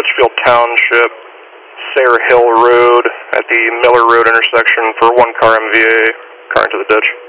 Litchfield Township, Sayre Hill Road at the Miller Road intersection for 1 car MVA, car into the ditch.